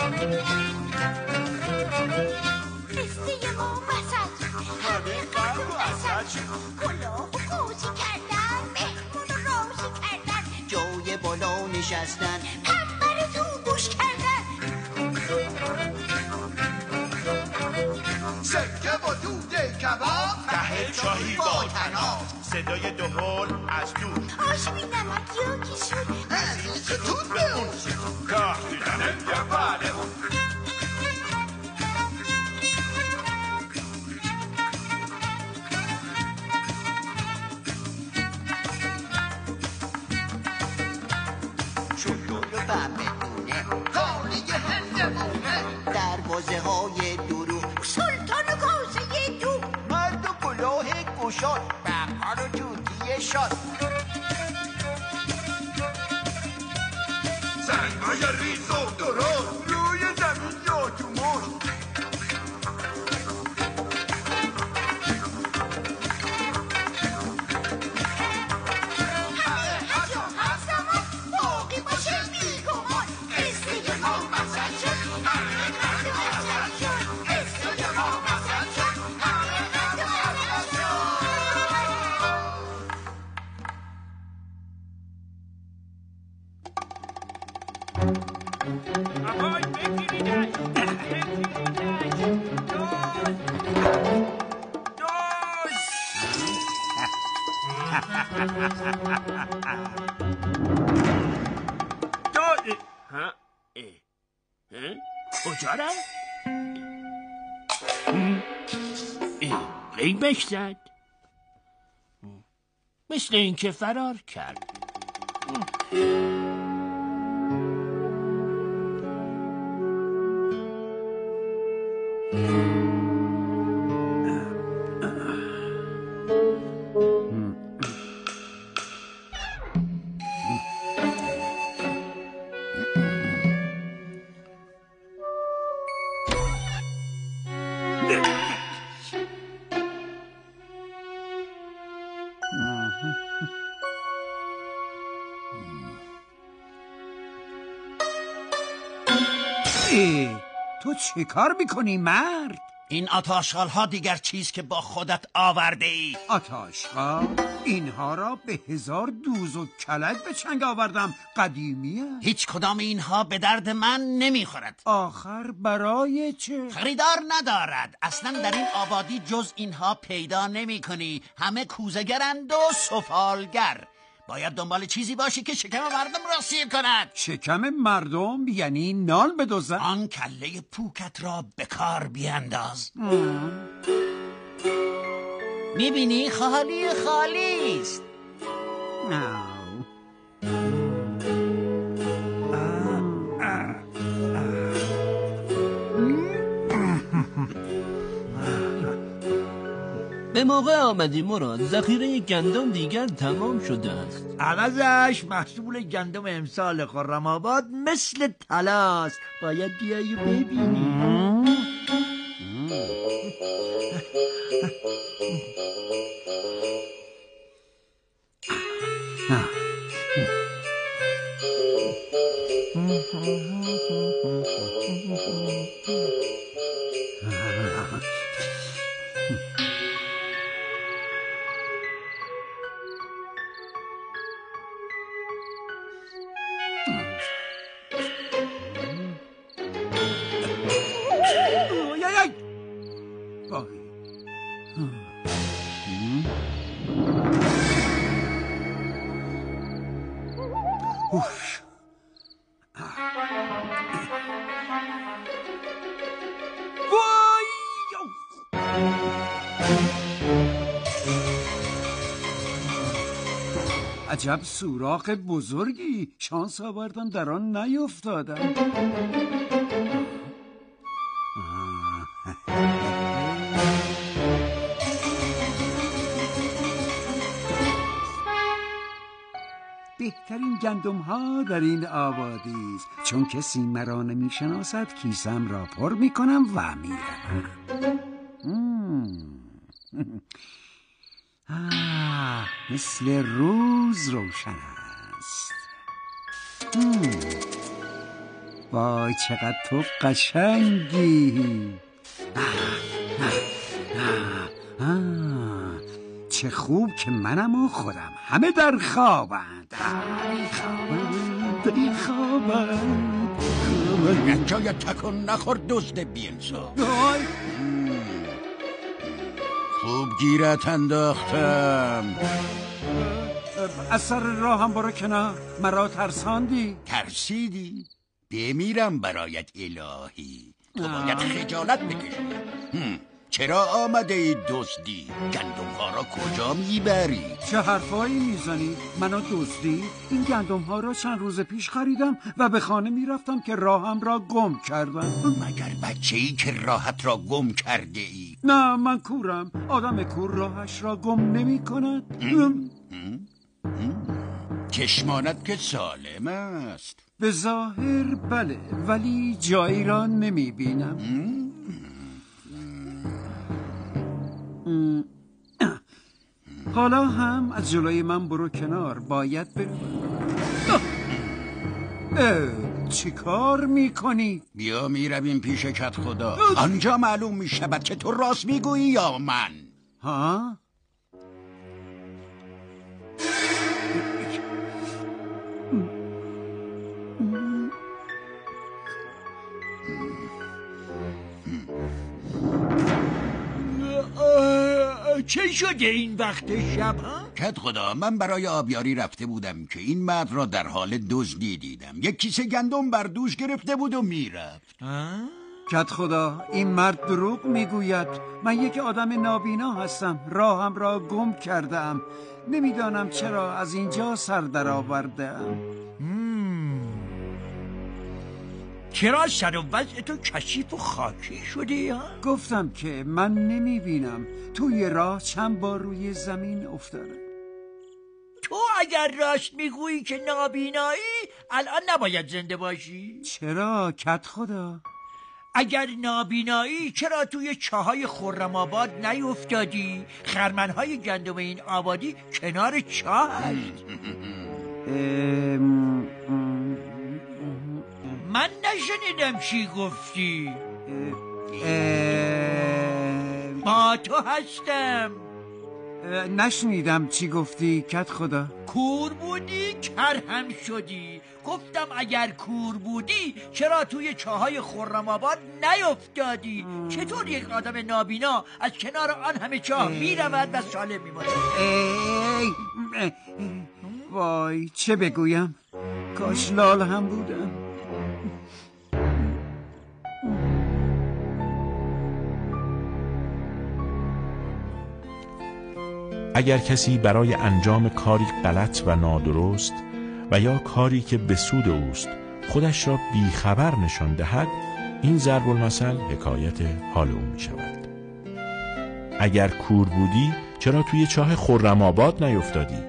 قصه ما وسط همه قرد و اسد شد. کلاه و کوزی کردن، مهمون و رازی کردن، جای بالا نشستن، کمبرتون گوش کردن. سکه و دوده کباب، ته چاهی با تناب، صدای دهل از دور، آشمی نمک یا کیشون، از این ستون به اون ستون، کار دیدن یه بالمون. شلول و بمبونه، قالی هندمونه، دروازه های درو، سلطان و کاسه دو، مرد و کلاه گشاد، بقال و جوتی شاد، سنگای ریز و درست روی زمین یا تو مشت. آهای بگیریدش، بگیریدش، دوز ها؟ کجا رفت؟ غیبش زد، مثل اینکه فرار کرد. تو چه کار میکنی مرد؟ این آتاشغال ها دیگر چیز که با خودت آورده ای؟ آتاشغال؟ اینها را به 1000 دوز و کلک به چنگ آوردم، قدیمیه. هیچ کدام اینها به درد من نمیخورد. آخر برای چه؟ خریدار ندارد. اصلا در این آبادی جز اینها پیدا نمی کنی. همه کوزه‌گرند و سفالگر. باید دنبال چیزی باشی که شکم مردم را سیر کند. شکم مردم یعنی نان بدزدن؟ آن کله پوکت را به کار بیانداز. میبینی خالی خالی است. به موقع آمدی مراد، ذخیره گندم دیگر تمام شده است. عوضش محصول گندم امسال خرم آباد مثل طلاست. باید بیایی ببینی. عجب سوراخ بزرگی، شانس آوردم در آن نیفتادم. بهترین گندم ها در این آبادی است. چون کسی مرا نمی شناسد کیسم را پر می کنم و می روم. مثل روز روشن است. وای چقدر تو قشنگی. چه خوب که منم و خودم همه در خوابند. خوابند. جای تکن نخور دزد بی‌انصاف. خوب گیرت انداختم. از سر راه هم برو کنار، مرا ترساندی. ترسیدی؟ بمیرم برایت الهی. تو باید خجالت بکشی. چرا آمده ای دزدی؟ گندم ها را کجا میبری؟ چه حرفایی میزنی؟ منو دزدی؟ این گندم ها را چند روز پیش خریدم و به خانه میرفتم که راهم را گم کردم. مگر بچه ای که راحت را گم کرده ای؟ نه من کورم. آدم کور راهش را گم نمی کند. چشمانت که سالم است. به ظاهر بله، ولی جایی را نمی بینم. حالا هم از جلوی من برو کنار، باید چی کار میکنی؟ بیا میرویم پیش کت خدا. آنجا معلوم میشود که تو راست میگویی یا من. ها؟ چه شده این وقت شب ها؟ کت خدا، من برای آبیاری رفته بودم که این مرد را در حال دزدی دیدم. یک کیسه گندم بر دوش گرفته بود و میرفت. کت خدا، این مرد دروغ میگوید. من یک آدم نابینا هستم، راهم را گم کردم. نمیدانم چرا از اینجا سر در آوردم. چرا سر و وضع تو کثیف و خاکی شده ها؟ گفتم که من نمیبینم. توی راه چند بار روی زمین افتادم. تو اگر راست میگویی که نابینایی، الان نباید زنده باشی؟ چرا کت خدا؟ اگر نابینایی چرا توی چاهای خرم‌آباد نیفتادی؟ خرمنهای گندم این آبادی کنار چاه هست. من نشنیدم چی گفتی. با تو هستم. نشنیدم چی گفتی کت خدا. کور بودی کر هم شدی. گفتم اگر کور بودی چرا توی چاهای خرم‌آباد نیفتادی؟ چطور یک آدم نابینا از کنار آن همه چاه میرود و سالم میماند؟ وای چه بگویم، کاش لال هم بودم. اگر کسی برای انجام کاری غلط و نادرست و یا کاری که به سود اوست خودش را بیخبر نشان دهد، این ضرب المثل حکایت حال او می شود. اگر کور بودی چرا توی چاه خرم‌آباد نیفتادی؟